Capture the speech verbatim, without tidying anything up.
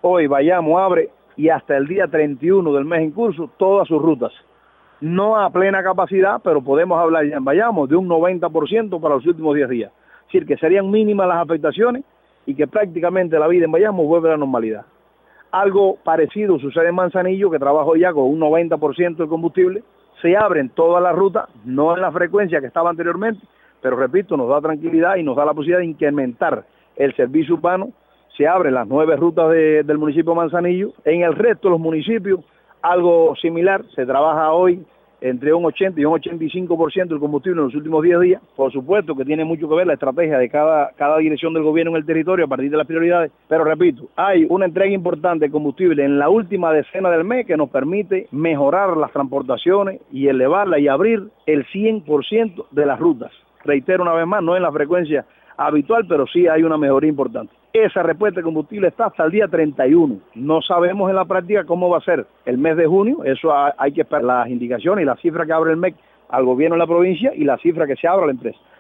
Hoy Bayamo abre y hasta el día treinta y uno del mes en curso todas sus rutas. No a plena capacidad, pero podemos hablar ya en Bayamo de un noventa por ciento para los últimos diez días. Es decir, que serían mínimas las afectaciones y que prácticamente la vida en Bayamo vuelve a la normalidad. Algo parecido sucede en Manzanillo, que trabajo ya con un noventa por ciento de combustible. Se abren todas las rutas, no en la frecuencia que estaba anteriormente, pero repito, nos da tranquilidad y nos da la posibilidad de incrementar el servicio urbano. Se abren las nueve rutas de, del municipio de Manzanillo. En el resto de los municipios, algo similar, se trabaja hoy entre un ochenta y un ochenta y cinco por ciento del combustible en los últimos diez días. Por supuesto que tiene mucho que ver la estrategia de cada, cada dirección del gobierno en el territorio a partir de las prioridades, pero repito, hay una entrega importante de combustible en la última decena del mes que nos permite mejorar las transportaciones y elevarla y abrir el cien por ciento de las rutas. Reitero una vez más, no en la frecuencia habitual, pero sí hay una mejoría importante. Esa respuesta de combustible está hasta el día treinta y uno. No sabemos en la práctica cómo va a ser el mes de junio. Eso hay que esperar las indicaciones y las cifras que abre el M E C al gobierno de la provincia y la cifra que se abra a la empresa.